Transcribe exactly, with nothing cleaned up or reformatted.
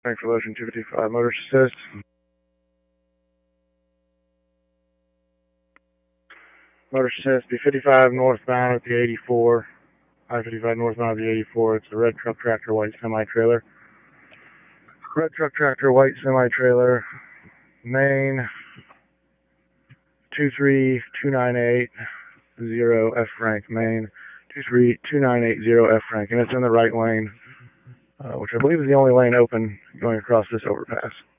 Thanks for Ocean two fifty-five, motor assist. Motor assist, B fifty-five northbound at the eighty-four. I fifty-five northbound at the eighty-four. It's a red truck tractor, white semi-trailer. Red truck tractor, white semi-trailer. Main two three two nine eight zero F Frank. Main two three two nine eight zero F Frank. And it's in the right lane, uh, which I believe is the only lane open going across this overpass.